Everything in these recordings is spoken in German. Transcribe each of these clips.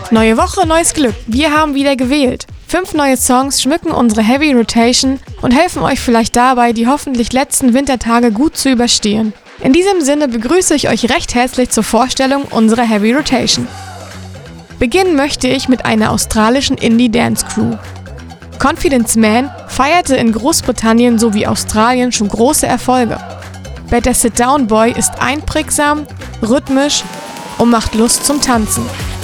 Neue Woche, neues Glück. Wir haben wieder gewählt. 5 neue Songs schmücken unsere Heavy Rotation und helfen euch vielleicht dabei, die hoffentlich letzten Wintertage gut zu überstehen. In diesem Sinne begrüße ich euch recht herzlich zur Vorstellung unserer Heavy Rotation. Beginnen möchte ich mit einer australischen Indie-Dance-Crew. Confidence Man feierte in Großbritannien sowie Australien schon große Erfolge. Better Sit Down Boy ist einprägsam, rhythmisch und macht Lust zum Tanzen.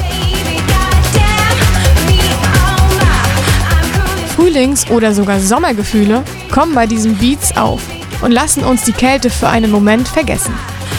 Frühlings- oder sogar Sommergefühle kommen bei diesen Beats auf und lassen uns die Kälte für einen Moment vergessen.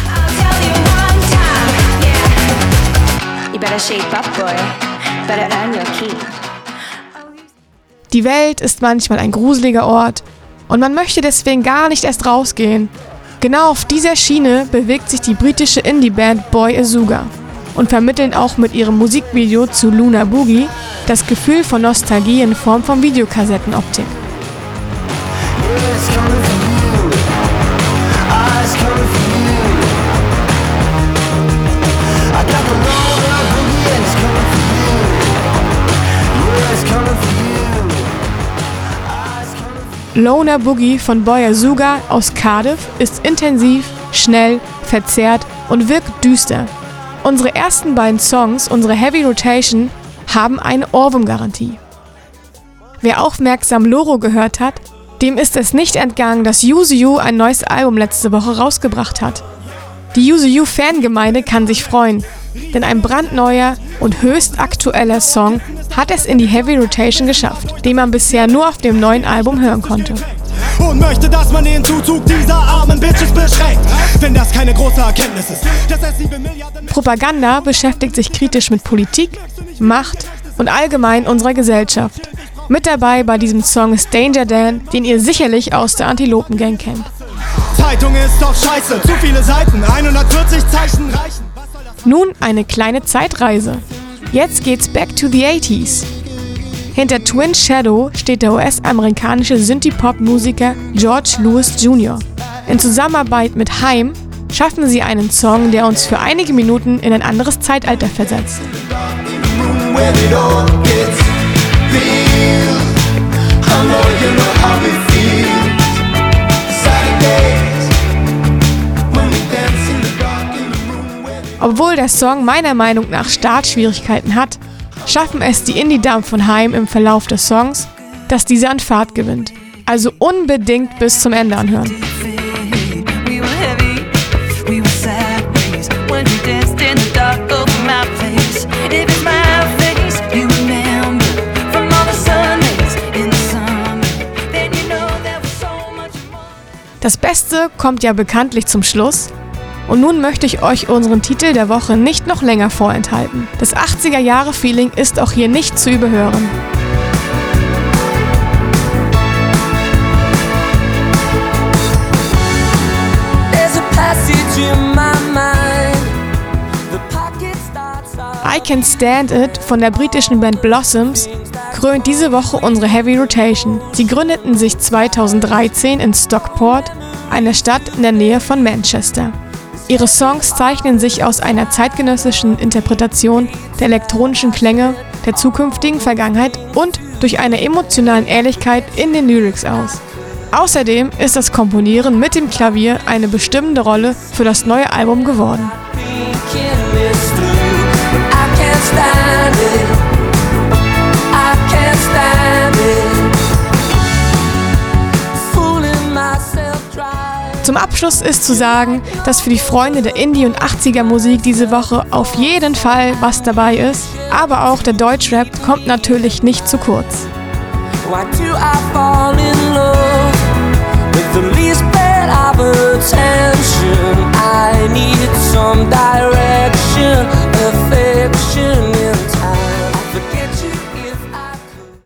Die Welt ist manchmal ein gruseliger Ort und man möchte deswegen gar nicht erst rausgehen. Genau auf dieser Schiene bewegt sich die britische Indie-Band Boy Azooga und vermitteln auch mit ihrem Musikvideo zu Luna Boogie das Gefühl von Nostalgie in Form von Videokassettenoptik. Luna Boogie von Boy Azooga aus Cardiff ist intensiv, schnell, verzerrt und wirkt düster. Unsere ersten beiden Songs, unsere Heavy Rotation, haben eine Ohrwurm-Garantie. Wer aufmerksam Loro gehört hat, dem ist es nicht entgangen, dass Yuzu Yu ein neues Album letzte Woche rausgebracht hat. Die Yuzu Yu-Fangemeinde kann sich freuen, denn ein brandneuer und höchst aktueller Song hat es in die Heavy Rotation geschafft, den man bisher nur auf dem neuen Album hören konnte. Und möchte, dass man den Zuzug dieser armen Bitches beschränkt, wenn das keine große Erkenntnis ist. Propaganda beschäftigt sich kritisch mit Politik, Macht und allgemein unserer Gesellschaft. Mit dabei bei diesem Song ist Danger Dan, den ihr sicherlich aus der Antilopen-Gang kennt. Zeitung ist doch scheiße, zu viele Seiten, 140 Zeichen reichen. Nun eine kleine Zeitreise. Jetzt geht's back to the 80s. Hinter Twin Shadow steht der US-amerikanische Synthie-Pop-Musiker George Lewis Jr. In Zusammenarbeit mit Haim schaffen sie einen Song, der uns für einige Minuten in ein anderes Zeitalter versetzt. Obwohl der Song meiner Meinung nach Startschwierigkeiten hat, schaffen es die Indie-Damen von Haim im Verlauf des Songs, dass dieser an Fahrt gewinnt. Also unbedingt bis zum Ende anhören. Das Beste kommt ja bekanntlich zum Schluss. Und nun möchte ich euch unseren Titel der Woche nicht noch länger vorenthalten. Das 80er-Jahre-Feeling ist auch hier nicht zu überhören. I Can't Stand It von der britischen Band Blossoms krönt diese Woche unsere Heavy Rotation. Sie gründeten sich 2013 in Stockport, einer Stadt in der Nähe von Manchester. Ihre Songs zeichnen sich aus einer zeitgenössischen Interpretation der elektronischen Klänge der zukünftigen Vergangenheit und durch eine emotionalen Ehrlichkeit in den Lyrics aus. Außerdem ist das Komponieren mit dem Klavier eine bestimmende Rolle für das neue Album geworden. Zum Abschluss ist zu sagen, dass für die Freunde der Indie- und 80er-Musik diese Woche auf jeden Fall was dabei ist, aber auch der Deutschrap kommt natürlich nicht zu kurz. Why do I fall in love with the least